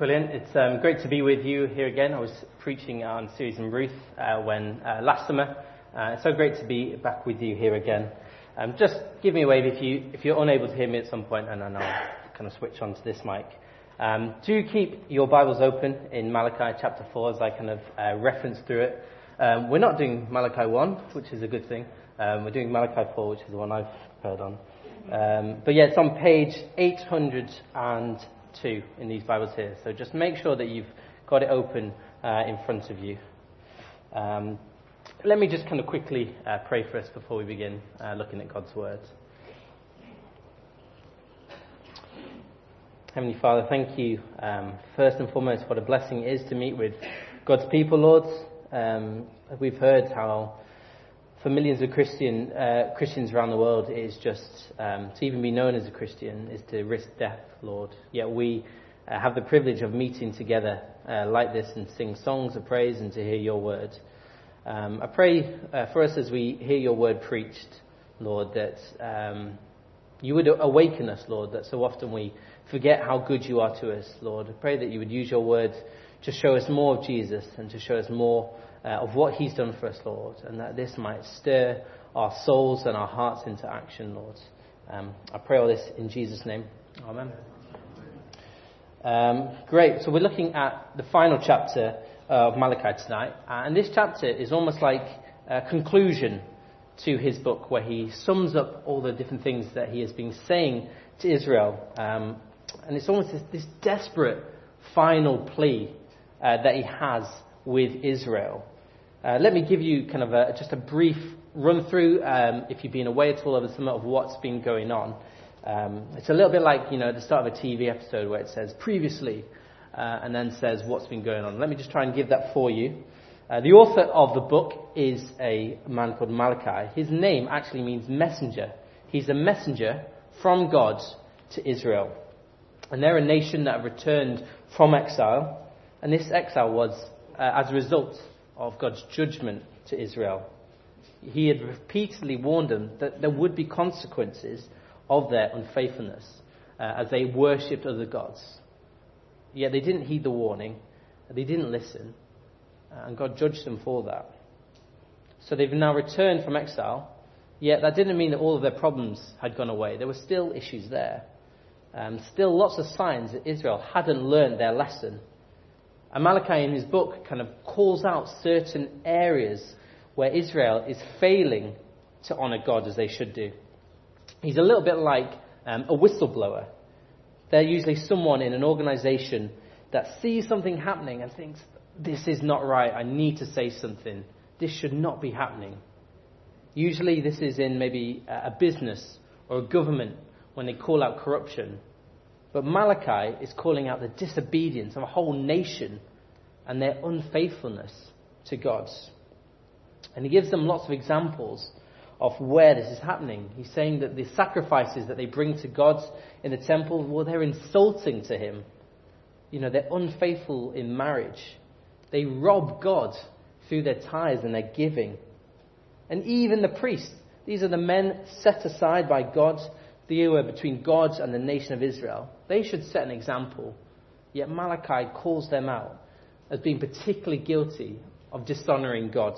Brilliant. It's great to be with you here again. I was preaching on series in Ruth last summer. It's so great to be back with you here again. Just give me a wave if you're unable to hear me at some point, and then I'll kind of switch on to this mic. Do keep your Bibles open in Malachi chapter 4 as I kind of reference through it. We're not doing Malachi 1, which is a good thing. We're doing Malachi 4, which is the one I've heard on. But yeah, it's on page 802 in these Bibles here. So just make sure that you've got it open in front of you. Let me just kind of quickly pray for us before we begin looking at God's Word. Heavenly Father, thank you first and foremost what a blessing it is to meet with God's people, Lord. We've heard how for millions of Christians around the world it is just to even be known as a Christian is to risk death, Lord. Yet we have the privilege of meeting together like this and sing songs of praise and to hear your word. I pray for us as we hear your word preached, Lord, that you would awaken us, Lord, that so often we forget how good you are to us, Lord. I pray that you would use your word to show us more of Jesus and to show us more of what he's done for us, Lord, and that this might stir our souls and our hearts into action, Lord. I pray all this in Jesus' name. Amen. Great. So we're looking at the final chapter of Malachi tonight, and this chapter is almost like a conclusion to his book, where he sums up all the different things that he has been saying to Israel, and it's almost this desperate final plea that he has with Israel. Let me give you kind of just a brief run through, if you've been away at all over the summer, of what's been going on. It's a little bit like, the start of a TV episode where it says previously, and then says what's been going on. Let me just try and give that for you. The author of the book is a man called Malachi. His name actually means messenger. He's a messenger from God to Israel. And they're a nation that have returned from exile. And this exile was as a result of God's judgment to Israel. He had repeatedly warned them that there would be consequences of their unfaithfulness as they worshipped other gods. Yet they didn't heed the warning, they didn't listen, and God judged them for that. So they've now returned from exile, yet that didn't mean that all of their problems had gone away. There were still issues there. Still lots of signs that Israel hadn't learned their lesson. And Malachi in his book kind of calls out certain areas where Israel is failing to honour God as they should do. He's a little bit like a whistleblower. They're usually someone in an organisation that sees something happening and thinks, this is not right, I need to say something. This should not be happening. Usually this is in maybe a business or a government when they call out corruption. But Malachi is calling out the disobedience of a whole nation and their unfaithfulness to God. And he gives them lots of examples of where this is happening. He's saying that the sacrifices that they bring to God in the temple, well, they're insulting to him. They're unfaithful in marriage. They rob God through their tithes and their giving. And even the priests, these are the men set aside by God, the were between God and the nation of Israel. They should set an example. Yet Malachi calls them out as being particularly guilty of dishonouring God.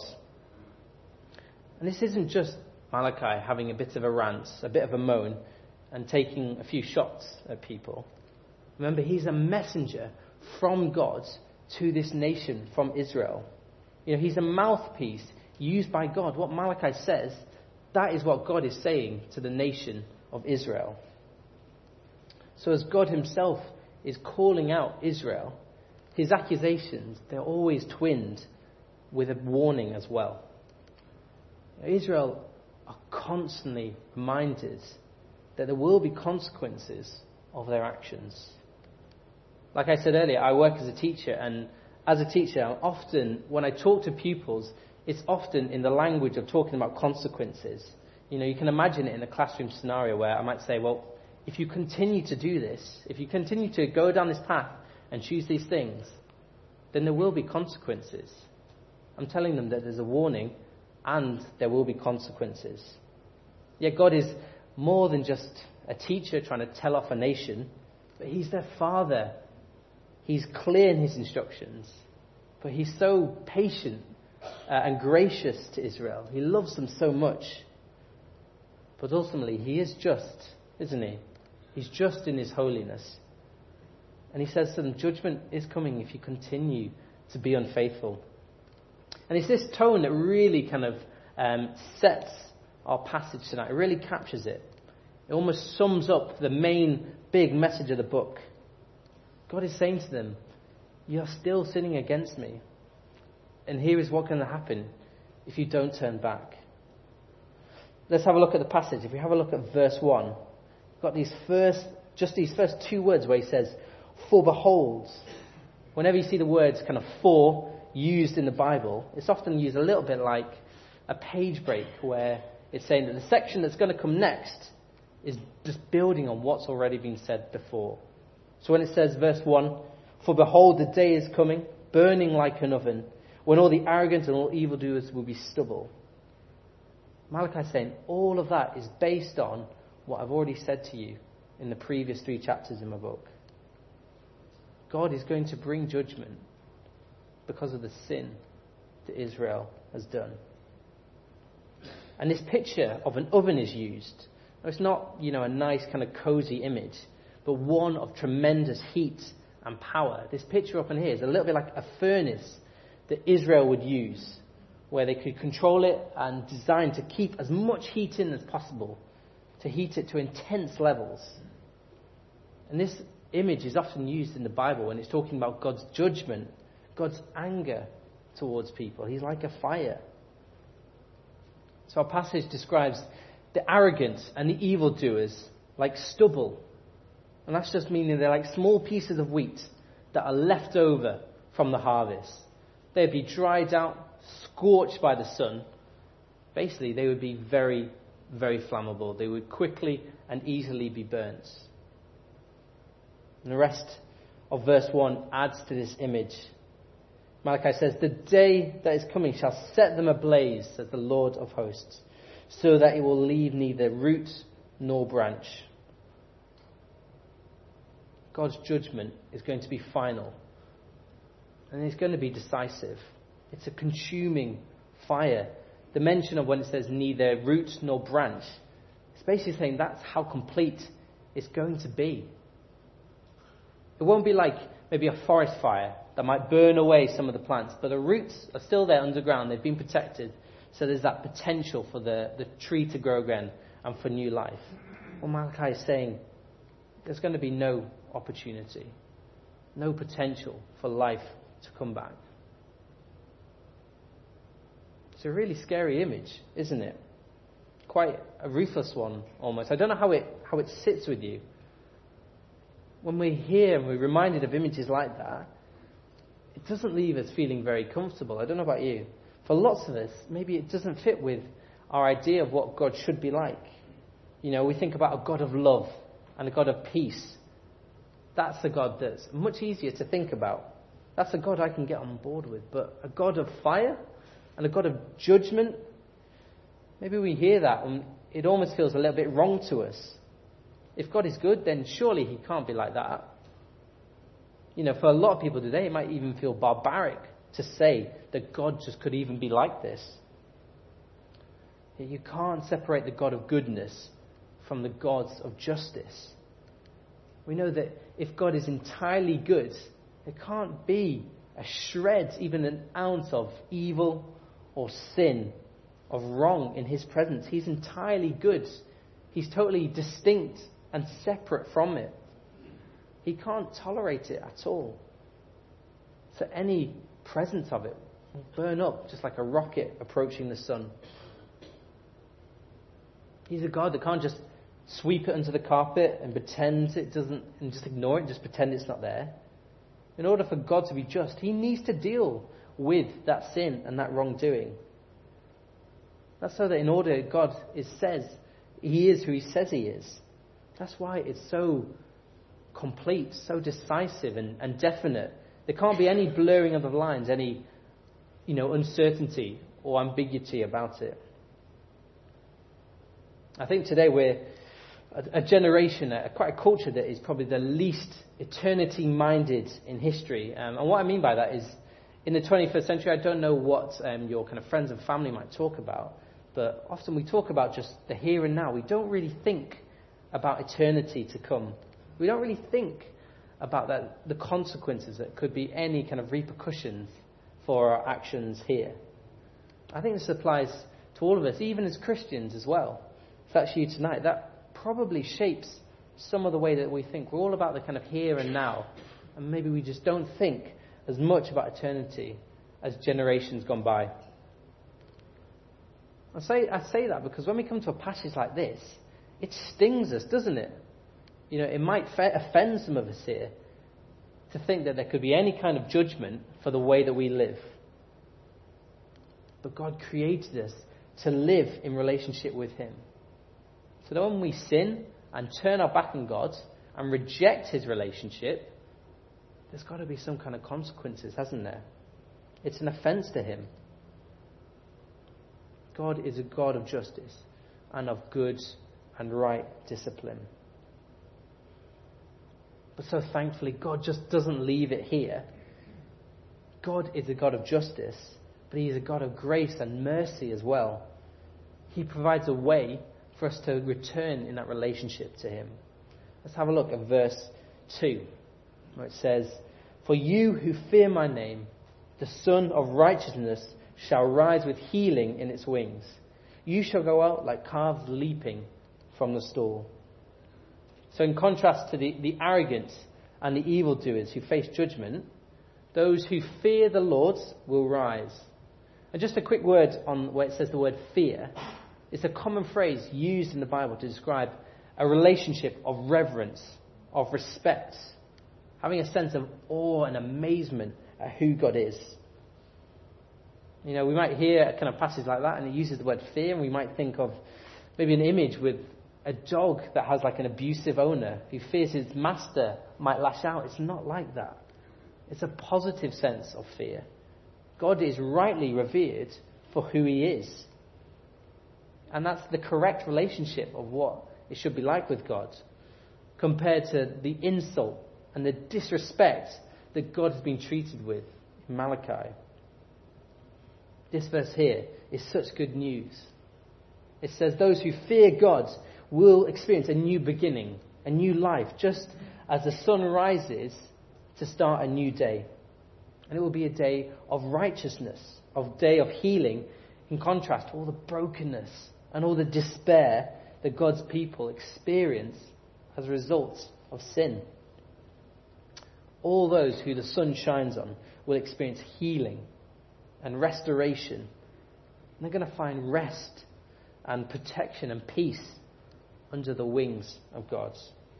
And this isn't just Malachi having a bit of a rant, a bit of a moan, and taking a few shots at people. Remember, he's a messenger from God to this nation, from Israel. He's a mouthpiece used by God. What Malachi says, that is what God is saying to the nation of Israel. So as God himself is calling out Israel, his accusations, they're always twinned with a warning as well. Israel are constantly reminded that there will be consequences of their actions. Like I said earlier, I work as a teacher, and as a teacher, often when I talk to pupils, it's often in the language of talking about consequences. You can imagine it in a classroom scenario where I might say, well, if you continue to do this, if you continue to go down this path and choose these things, then there will be consequences. I'm telling them that there's a warning and there will be consequences. Yet God is more than just a teacher trying to tell off a nation, but he's their father He's clear in his instructions, but he's so patient and gracious to Israel. He loves them so much. But ultimately, he is just, isn't he? He's just in his holiness. And he says to them, judgment is coming if you continue to be unfaithful. And it's this tone that really kind of sets our passage tonight. It really captures it. It almost sums up the main big message of the book. God is saying to them, you are still sinning against me. And here is what's going to happen if you don't turn back. Let's have a look at the passage. If we have a look at verse 1, we've got these first 2 words where he says, for behold. Whenever you see the words kind of for used in the Bible, it's often used a little bit like a page break where it's saying that the section that's going to come next is just building on what's already been said before. So when it says, verse 1, for behold, the day is coming, burning like an oven, when all the arrogant and all evildoers will be stubble. Malachi is saying all of that is based on what I've already said to you in the previous 3 chapters in my book. God is going to bring judgment because of the sin that Israel has done. And this picture of an oven is used. It's not, a nice kind of cozy image, but one of tremendous heat and power. This picture up in here is a little bit like a furnace that Israel would use, where they could control it and design to keep as much heat in as possible, to heat it to intense levels. And this image is often used in the Bible when it's talking about God's judgment, God's anger towards people. He's like a fire. So our passage describes the arrogant and the evildoers like stubble. And that's just meaning they're like small pieces of wheat that are left over from the harvest. They'd be dried out, scorched by the sun. Basically, they would be very, very flammable. They would quickly and easily be burnt. And the rest of verse 1 adds to this image. Malachi says, the day that is coming shall set them ablaze, says the Lord of hosts, so that it will leave neither root nor branch. God's judgment is going to be final. And it's going to be decisive. It's a consuming fire. The mention of when it says neither root nor branch, it's basically saying that's how complete it's going to be. It won't be like maybe a forest fire that might burn away some of the plants, but the roots are still there underground. They've been protected. So there's that potential for the tree to grow again and for new life. Well, Malachi is saying there's going to be no opportunity, no potential for life to come back. It's a really scary image, isn't it? Quite a ruthless one, almost. I don't know how it sits with you. When we hear and we're reminded of images like that, it doesn't leave us feeling very comfortable. I don't know about you. For lots of us, maybe it doesn't fit with our idea of what God should be like. We think about a God of love and a God of peace. That's a God that's much easier to think about. That's a God I can get on board with. But a God of fire and a God of judgment, maybe we hear that and it almost feels a little bit wrong to us. If God is good, then surely he can't be like that. For a lot of people today, it might even feel barbaric to say that God just could even be like this. You can't separate the God of goodness from the gods of justice. We know that if God is entirely good, there can't be a shred, even an ounce of evil or sin, of wrong in his presence. He's entirely good. He's totally distinct and separate from it. He can't tolerate it at all. So any presence of it will burn up just like a rocket approaching the sun. He's a God that can't just sweep it under the carpet and pretend it doesn't, and just ignore it, just pretend it's not there. In order for God to be just, he needs to deal with that sin and that wrongdoing. That's so that in order God says he is who he says he is. That's why it's so complete, so decisive and definite. There can't be any blurring of the lines, any uncertainty or ambiguity about it. I think today we're a generation, quite a culture that is probably the least eternity-minded in history. And what I mean by that is, in the 21st century, I don't know what your kind of friends and family might talk about, but often we talk about just the here and now. We don't really think about eternity to come. We don't really think about the consequences that could be, any kind of repercussions for our actions here. I think this applies to all of us, even as Christians as well. If that's you tonight, that probably shapes some of the way that we think. We're all about the kind of here and now, and maybe we just don't think as much about eternity as generations gone by. I say that because when we come to a passage like this, it stings us, doesn't it? You know, it might offend some of us here to think that there could be any kind of judgment for the way that we live. But God created us to live in relationship with Him. So that when we sin and turn our back on God and reject His relationship, there's got to be some kind of consequences, hasn't there? It's an offence to Him. God is a God of justice and of good and right discipline. But so thankfully, God just doesn't leave it here. God is a God of justice, but He is a God of grace and mercy as well. He provides a way for us to return in that relationship to Him. Let's have a look at verse 2, where it says, "For you who fear my name, the Sun of Righteousness shall rise with healing in its wings. You shall go out like calves leaping from the stall." So in contrast to the arrogant and the evildoers who face judgment, those who fear the Lord will rise. And just a quick word on where it says the word fear. It's a common phrase used in the Bible to describe a relationship of reverence, of respect, having a sense of awe and amazement at who God is. You know, we might hear a kind of passage like that and it uses the word fear, and we might think of maybe an image with a dog that has like an abusive owner who fears his master might lash out. It's not like that. It's a positive sense of fear. God is rightly revered for who He is. And that's the correct relationship of what it should be like with God, compared to the insult and the disrespect that God has been treated with in Malachi. This verse here is such good news. It says those who fear God will experience a new beginning, a new life, just as the sun rises to start a new day. And it will be a day of righteousness, a day of healing, in contrast to all the brokenness and all the despair that God's people experience as a result of sin. All those who the sun shines on will experience healing and restoration. And they're going to find rest and protection and peace under the wings of God.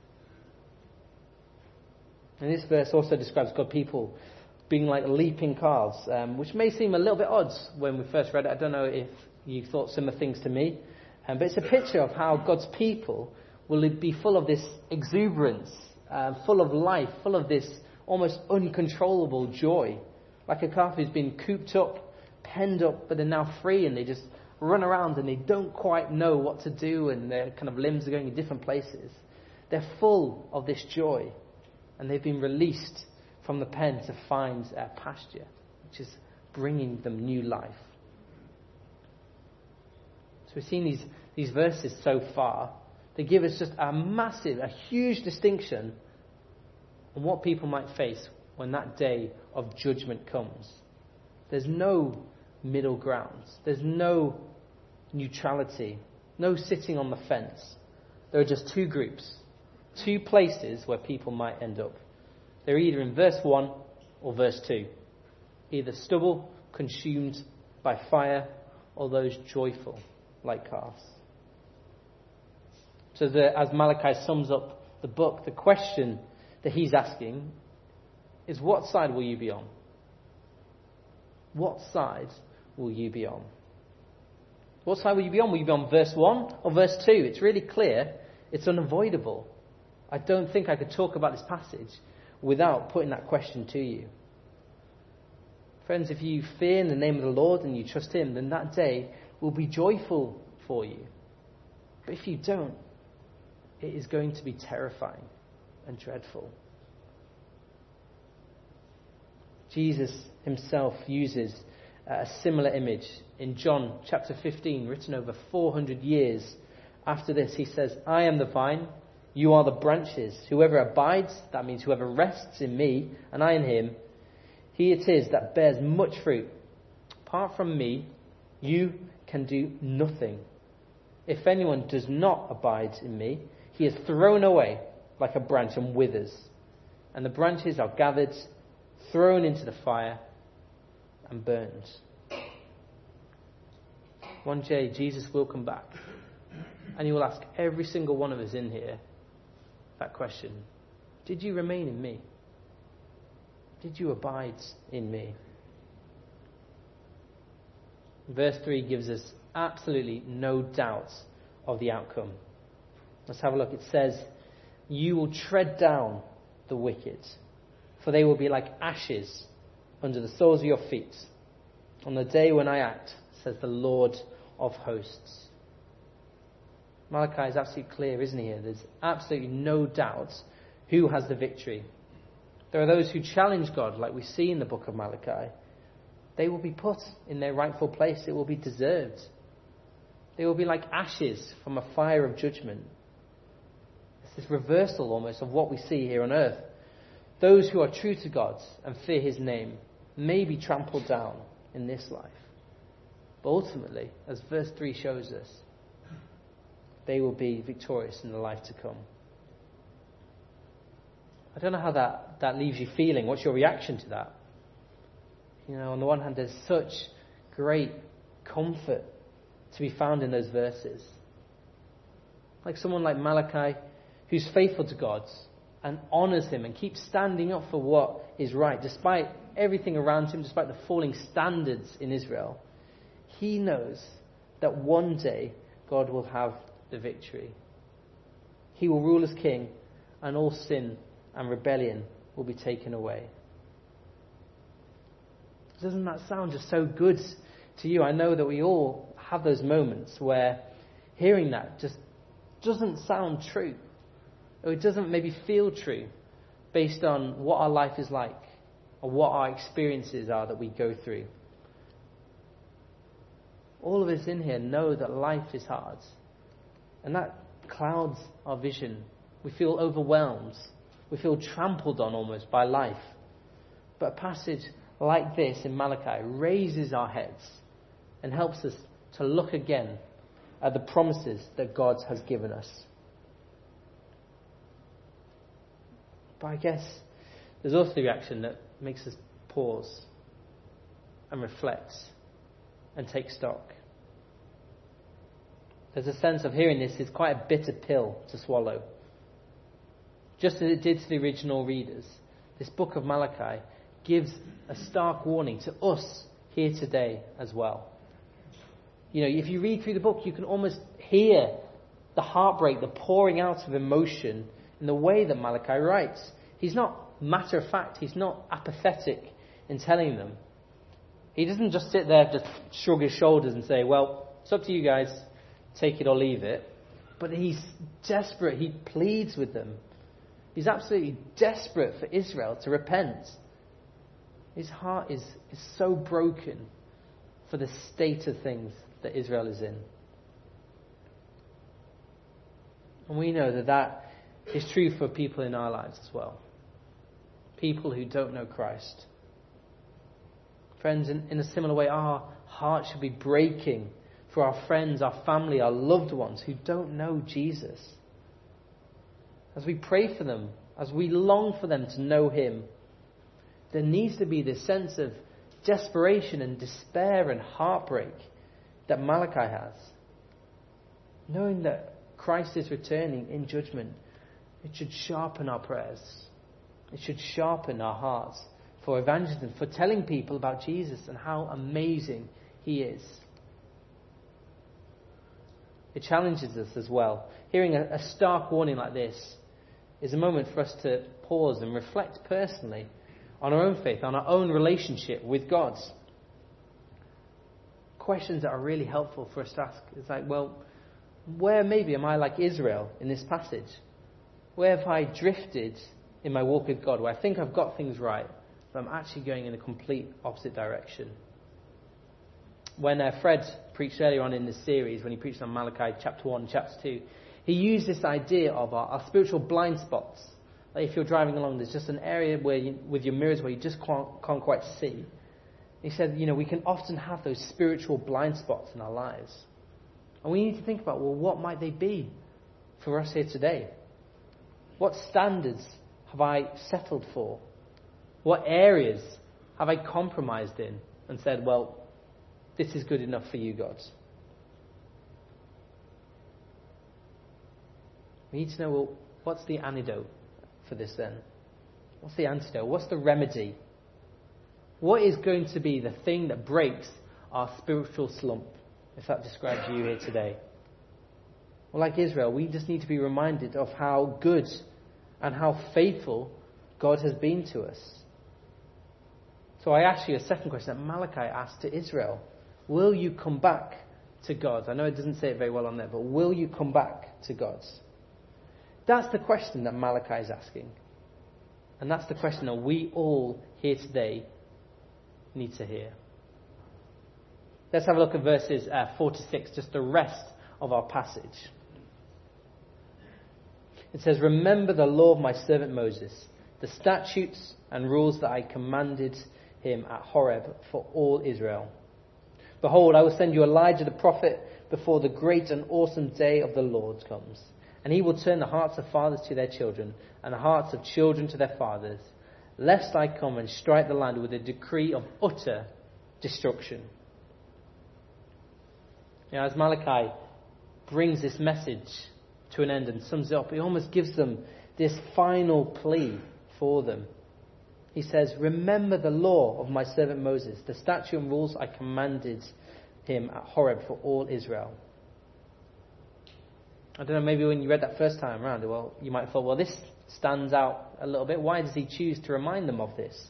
And this verse also describes God's people being like leaping calves, which may seem a little bit odd when we first read it. I don't know if you thought similar things to me. But it's a picture of how God's people will be full of this exuberance, full of life, full of this almost uncontrollable joy. Like a calf who's been cooped up, penned up, but they're now free and they just run around and they don't quite know what to do and their kind of limbs are going in different places. They're full of this joy and they've been released from the pen to find pasture, which is bringing them new life. So we've seen these verses so far. They give us just a huge distinction on what people might face when that day of judgment comes. There's no middle ground. There's no neutrality. No sitting on the fence. There are just two groups. Two places where people might end up. They're either in verse 1 or verse 2. Either stubble consumed by fire or those joyful like calves. So as Malachi sums up the book, the question that he's asking is, what side will you be on? What side will you be on? What side will you be on? Will you be on verse 1 or verse 2? It's really clear. It's unavoidable. I don't think I could talk about this passage without putting that question to you. Friends, if you fear in the name of the Lord and you trust Him, then that day will be joyful for you. But if you don't, it is going to be terrifying and dreadful. Jesus himself uses a similar image in John chapter 15, written over 400 years after this. He says, I am the vine, you are the branches. Whoever abides, that means whoever rests in me and I in him, he it is that bears much fruit. Apart from me, you can do nothing. If anyone does not abide in me, he is thrown away like a branch and withers. And the branches are gathered, thrown into the fire, and burned. One day, Jesus will come back. And he will ask every single one of us in here that question. Did you remain in me? Did you abide in me? Verse 3 gives us absolutely no doubt of the outcome. Let's have a look. It says, you will tread down the wicked, for they will be like ashes under the soles of your feet on the day when I act, says the Lord of hosts. Malachi is absolutely clear, isn't he? Here, there's absolutely no doubt who has the victory. There are those who challenge God, like we see in the book of Malachi. They will be put in their rightful place. It will be deserved. They will be like ashes from a fire of judgment. It's this reversal almost of what we see here on earth. Those who are true to God and fear his name may be trampled down in this life. But ultimately, as verse 3 shows us, they will be victorious in the life to come. I don't know how that leaves you feeling. What's your reaction to that? You know, on the one hand, there's such great comfort to be found in those verses. Like someone like Malachi, who's faithful to God and honours him and keeps standing up for what is right, despite everything around him, despite the falling standards in Israel. He knows that one day God will have the victory. He will rule as king, and all sin and rebellion will be taken away. Doesn't that sound just so good to you? I know that we all have those moments where hearing that just doesn't sound true, or it doesn't maybe feel true based on what our life is like or what our experiences are that we go through. All of us in here know that life is hard, and that clouds our vision. We feel overwhelmed. We feel trampled on almost by life. But a passage like this in Malachi raises our heads and helps us to look again at the promises that God has given us. But I guess there's also the reaction that makes us pause and reflect and take stock. There's a sense of hearing this is quite a bitter pill to swallow. Just as it did to the original readers, this book of Malachi gives a stark warning to us here today as well. You know, if you read through the book, you can almost hear the heartbreak, the pouring out of emotion in the way that Malachi writes. He's not matter of fact, he's not apathetic in telling them. He doesn't just sit there, just shrug his shoulders and say, well, it's up to you guys, take it or leave it. But he's desperate, he pleads with them. He's absolutely desperate for Israel to repent. His heart is so broken for the state of things that Israel is in. And we know that that is true for people in our lives as well. People who don't know Christ. Friends, in a similar way, our hearts should be breaking for our friends, our family, our loved ones who don't know Jesus. As we pray for them, as we long for them to know him, there needs to be this sense of desperation and despair and heartbreak that Malachi has. Knowing that Christ is returning in judgment, it should sharpen our prayers. It should sharpen our hearts for evangelism, for telling people about Jesus and how amazing he is. It challenges us as well. Hearing a stark warning like this is a moment for us to pause and reflect personally on our own faith, on our own relationship with God. Questions that are really helpful for us to ask is like, well, Where maybe am I like Israel in this passage? Where have I drifted in my walk with God, where I think I've got things right, but I'm actually going in a complete opposite direction? When Fred preached earlier on in this series, when he preached on Malachi chapter 1, chapter 2, he used this idea of our spiritual blind spots. Like if you're driving along, there's just an area where with your mirrors where you just can't quite see. He said, we can often have those spiritual blind spots in our lives. And we need to think about, well, what might they be for us here today? What standards have I settled for? What areas have I compromised in and said, well, this is good enough for you, God? We need to know, well, what's the antidote for this then? What's the antidote? What's the remedy? What is going to be the thing that breaks our spiritual slump, if that describes you here today? Well, like Israel, we just need to be reminded of how good and how faithful God has been to us. So I ask you a second question that Malachi asked to Israel. Will you come back to God? I know it doesn't say it very well on there, but will you come back to God? That's the question that Malachi is asking. And that's the question that we all here today need to hear. Let's have a look at verses 4 to 6, just the rest of our passage. It says, "Remember the law of my servant Moses, the statutes and rules that I commanded him at Horeb for all Israel. Behold, I will send you Elijah the prophet before the great and awesome day of the Lord comes. And he will turn the hearts of fathers to their children, and the hearts of children to their fathers, lest I come and strike the land with a decree of utter destruction." As Malachi brings this message to an end and sums it up, he almost gives them this final plea for them. He says, "Remember the law of my servant Moses, the statute and rules I commanded him at Horeb for all Israel." I don't know, maybe when you read that first time around, well, you might have thought, well, this stands out a little bit. Why does he choose to remind them of this?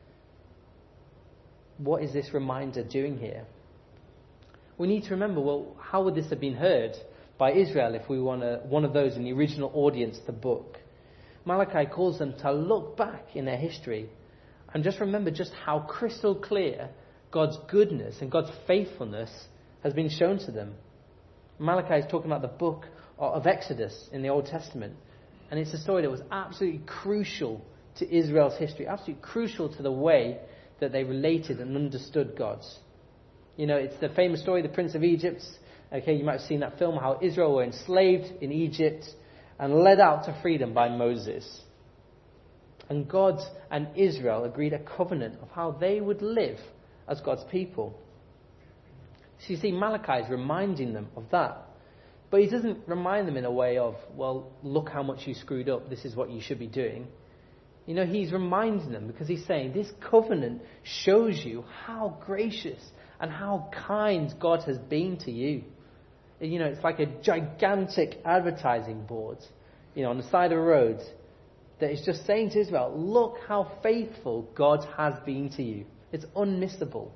What is this reminder doing here? We need to remember, well, how would this have been heard by Israel if we were one of those in the original audience of the book? Malachi calls them to look back in their history and just remember just how crystal clear God's goodness and God's faithfulness has been shown to them. Malachi is talking about the book of Exodus in the Old Testament, and it's a story that was absolutely crucial to Israel's history, absolutely crucial to the way that they related and understood God. It's the famous story, the Prince of Egypt. Okay, you might have seen that film, how Israel were enslaved in Egypt and led out to freedom by Moses. And God and Israel agreed a covenant of how they would live as God's people. So you see, Malachi is reminding them of that. But he doesn't remind them in a way of, well, look how much you screwed up, this is what you should be doing. He's reminding them because he's saying this covenant shows you how gracious and how kind God has been to you. It's like a gigantic advertising board, on the side of the road that is just saying to Israel, look how faithful God has been to you. It's unmissable.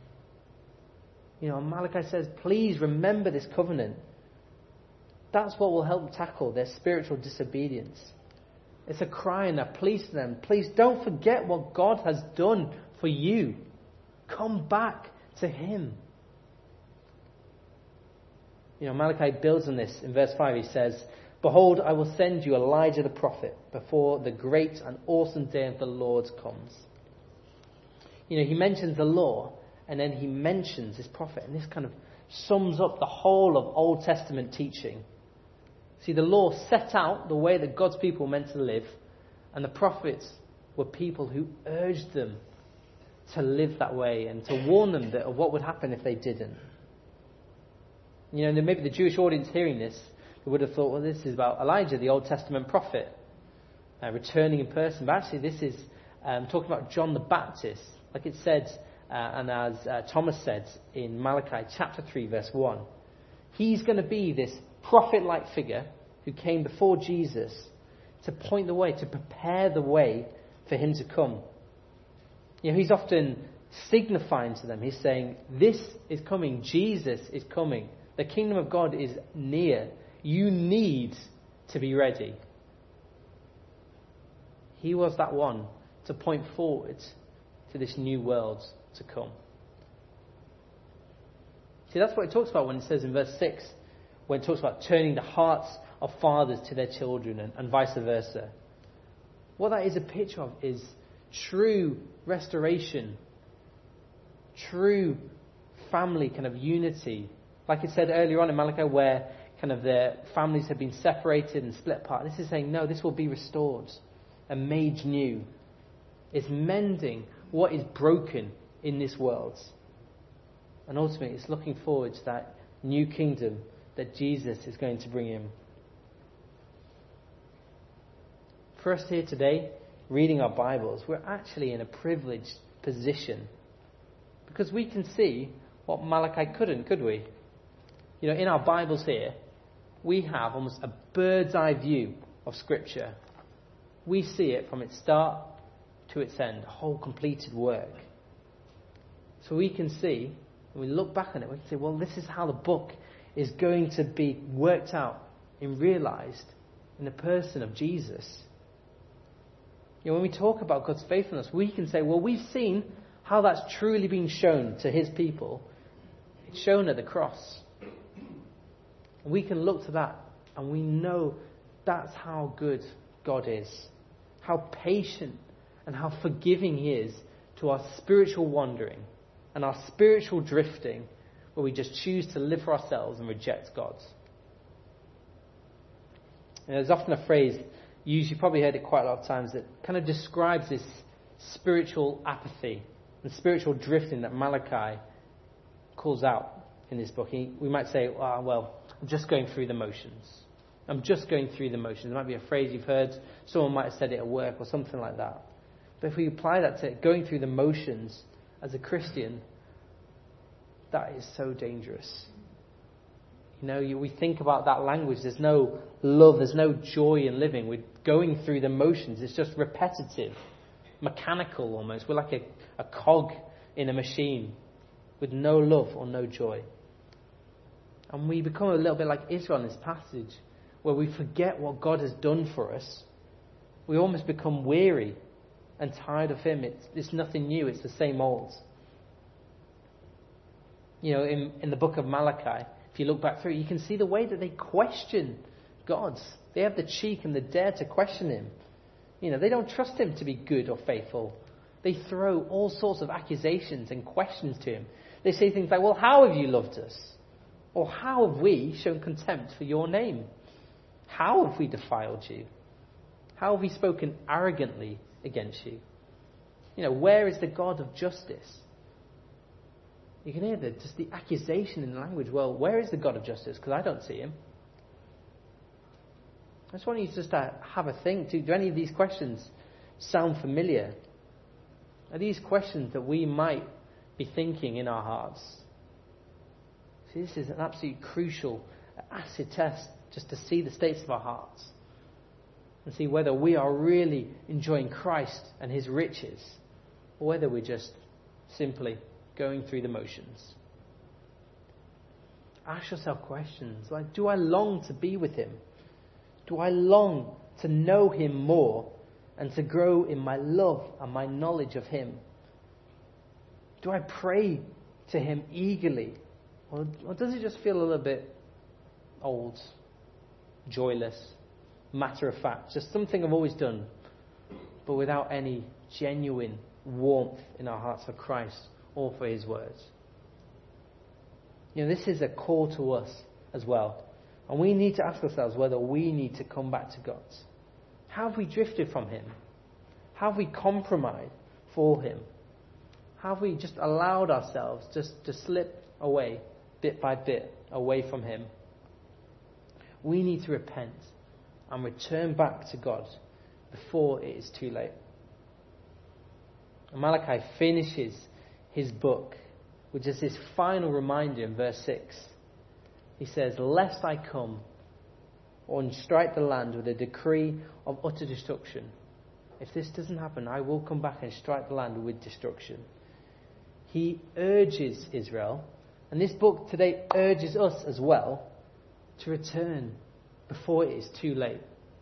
And Malachi says, please remember this covenant. That's what will help tackle their spiritual disobedience. It's a cry and a plea to them. Please don't forget what God has done for you. Come back to him. Malachi builds on this. In verse 5 he says, "Behold, I will send you Elijah the prophet before the great and awesome day of the Lord comes." He mentions the law and then he mentions this prophet, and this kind of sums up the whole of Old Testament teaching. See, the law set out the way that God's people were meant to live, and the prophets were people who urged them to live that way and to warn them of what would happen if they didn't. Maybe the Jewish audience hearing this would have thought, well, this is about Elijah, the Old Testament prophet, returning in person. But actually, this is talking about John the Baptist, like it said, and as Thomas said in Malachi chapter 3, verse 1. He's going to be this prophet-like figure who came before Jesus to point the way, to prepare the way for him to come. He's often signifying to them, he's saying, this is coming, Jesus is coming, The kingdom of God is near. You need to be ready. He was that one to point forward to this new world to come. See, that's what it talks about when it says in verse 6, when it talks about turning the hearts of fathers to their children and vice versa. What that is a picture of is true restoration, true family kind of unity. Like it said earlier on in Malachi, where kind of their families have been separated and split apart. This is saying, no, this will be restored and made new. It's mending what is broken in this world. And ultimately, it's looking forward to that new kingdom that Jesus is going to bring in. For us here today, reading our Bibles, we're actually in a privileged position. Because we can see what Malachi couldn't, could we? You know, in our Bibles here, we have almost a bird's eye view of Scripture. We see it from its start to its end, a whole completed work. So we can see, when we look back on it, we can say, well, this is how the book is going to be worked out and realized in the person of Jesus. You know, when we talk about God's faithfulness, we can say, well, we've seen how that's truly been shown to his people. It's shown at the cross. We can look to that and we know that's how good God is. How patient and how forgiving he is to our spiritual wandering and our spiritual drifting, where we just choose to live for ourselves and reject God. And there's often a phrase, you've probably heard it quite a lot of times, that kind of describes this spiritual apathy and spiritual drifting that Malachi calls out in this book. We might say, well, I'm just going through the motions. I'm just going through the motions. It might be a phrase you've heard. Someone might have said it at work or something like that. But if we apply that to going through the motions as a Christian, that is so dangerous. You know, we think about that language. There's no love. There's no joy in living. We're going through the motions. It's just repetitive, mechanical almost. We're like a cog in a machine with no love or no joy. And we become a little bit like Israel in this passage, where we forget what God has done for us. We almost become weary and tired of him. It's nothing new. It's the same old. You know, in the book of Malachi, if you look back through, you can see the way that they question God. They have the cheek and the dare to question him. You know, they don't trust him to be good or faithful. They throw all sorts of accusations and questions to him. They say things like, well, how have you loved us? Or how have we shown contempt for your name? How have we defiled you? How have we spoken arrogantly against you? You know, where is the God of justice? You can hear just the accusation in the language. Well, where is the God of justice? Because I don't see him. I just want you just to have a think. Do any of these questions sound familiar? Are these questions that we might be thinking in our hearts? See, this is an absolute crucial acid test just to see the states of our hearts and see whether we are really enjoying Christ and his riches, or whether we're just simply going through the motions. Ask yourself questions like, do I long to be with him? Do I long to know him more and to grow in my love and my knowledge of him? Do I pray to him eagerly? Or does it just feel a little bit old, joyless, matter of fact, just something I've always done, but without any genuine warmth in our hearts for Christ or for his words? You know, this is a call to us as well. And we need to ask ourselves whether we need to come back to God. How have we drifted from him? How have we compromised for him? How have we just allowed ourselves just to slip away, bit by bit, away from him? We need to repent and return back to God before it is too late. And Malachi finishes his book with just this final reminder in verse 6. He says, lest I come and strike the land with a decree of utter destruction. If this doesn't happen, I will come back and strike the land with destruction. He urges Israel And this book today urges us as well to return before it is too late.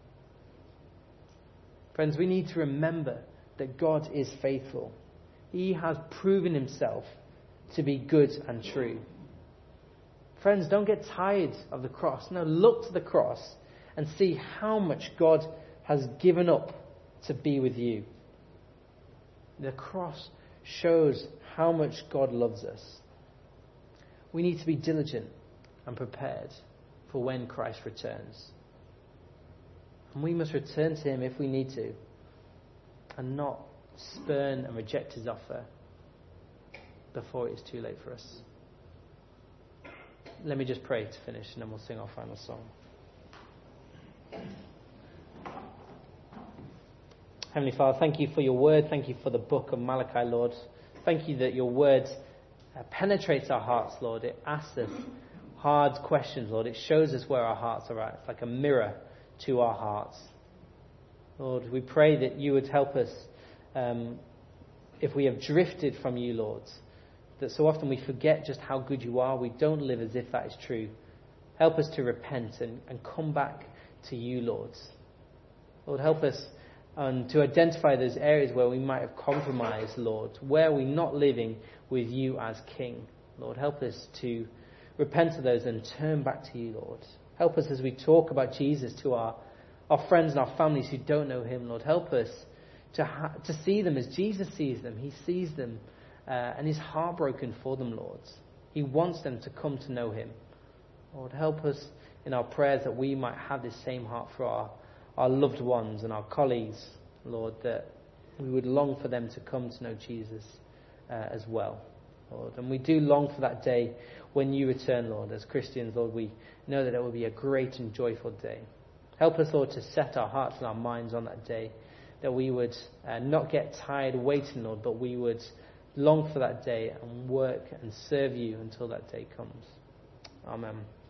Friends, we need to remember that God is faithful. He has proven himself to be good and true. Friends, don't get tired of the cross. No, look to the cross and see how much God has given up to be with you. The cross shows how much God loves us. We need to be diligent and prepared for when Christ returns. And we must return to him if we need to, and not spurn and reject his offer before it is too late for us. Let me just pray to finish, and then we'll sing our final song. Heavenly Father, thank you for your word. Thank you for the book of Malachi, Lord. Thank you that your word penetrates our hearts, Lord. It asks us hard questions, Lord. It shows us where our hearts are at. It's like a mirror to our hearts. Lord, we pray that you would help us if we have drifted from you, Lord. That so often we forget just how good you are. We don't live as if that is true. Help us to repent and come back to you, Lord. Lord, help us to identify those areas where we might have compromised, Lord. Where we're not living with you as King. Lord, help us to repent of those and turn back to you, Lord. Help us as we talk about Jesus to our friends and our families who don't know him, Lord. Help us to see them as Jesus sees them. He sees them and is heartbroken for them, Lord. He wants them to come to know him. Lord, help us in our prayers that we might have this same heart for our loved ones and our colleagues, Lord, that we would long for them to come to know Jesus as well, Lord. And we do long for that day when you return, Lord. As Christians, Lord, we know that it will be a great and joyful day. Help us, Lord, to set our hearts and our minds on that day, that we would not get tired waiting, Lord, but we would long for that day and work and serve you until that day comes. Amen.